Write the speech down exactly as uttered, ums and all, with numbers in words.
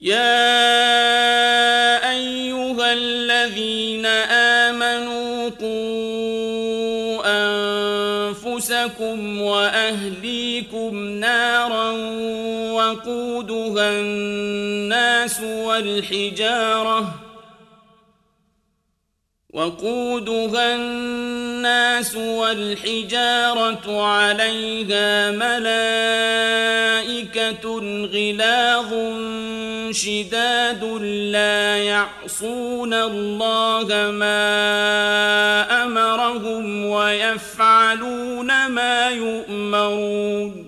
يا أيها الذين آمنوا قوا أنفسكم وأهليكم نارا وقودها الناس والحجارة وقودها الناس والحجارة عليها ملائكة غلاظ شداد لا يعصون الله ما أمرهم ويفعلون ما يؤمرون